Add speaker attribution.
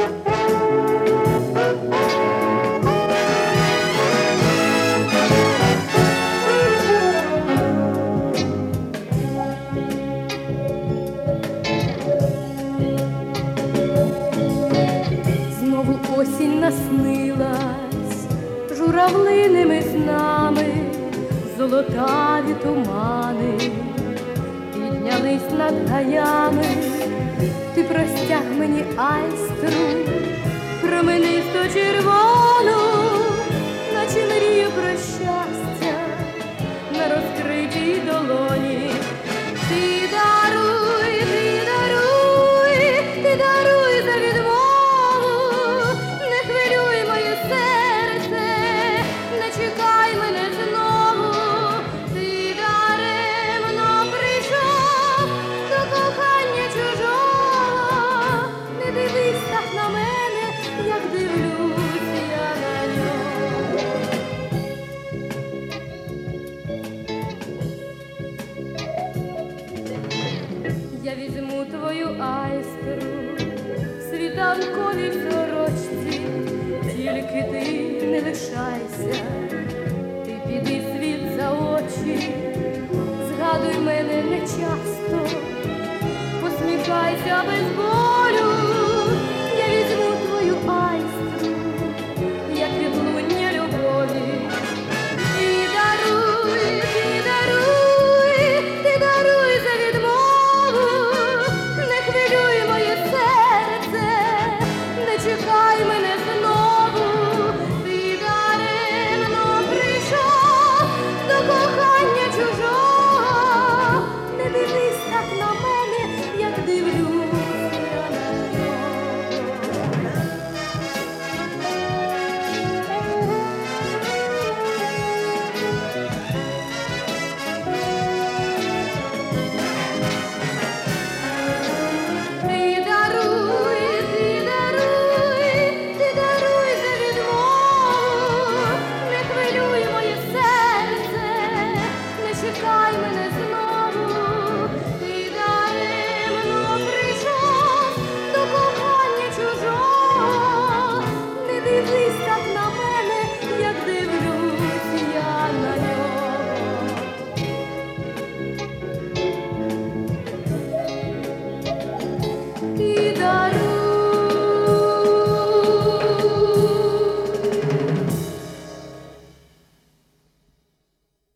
Speaker 1: Осінь наснилась журавлиними снами, золотаві тумани піднялись над гаями. Ти простяг мені айстру променисто червону, наче мрію про щастя на розкритій долоні. Ти даруй, ти даруй, ти даруй за відмову. Чекай мене знову, ти даремно прийшов до кохання чужого. Не дивись так на мене, як дивлюсь я на нього. Я візьму твою айстру в світанковій сорочці, тільки ти не лишайся, ти піди світ за очі, згадуй мене нечасто, посміхайся без болю.